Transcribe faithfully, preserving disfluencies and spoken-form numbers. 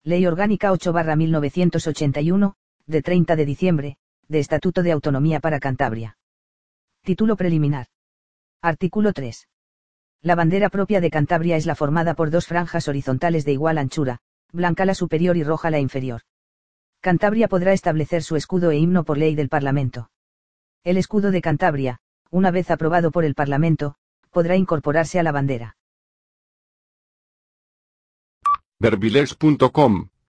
Ley Orgánica ocho barra mil novecientos ochenta y uno, de treinta de diciembre, de Estatuto de Autonomía para Cantabria. Título preliminar. Artículo tres. La bandera propia de Cantabria es la formada por dos franjas horizontales de igual anchura, blanca la superior y roja la inferior. Cantabria podrá establecer su escudo e himno por ley del Parlamento. El escudo de Cantabria, una vez aprobado por el Parlamento, podrá incorporarse a la bandera. Verbilex punto com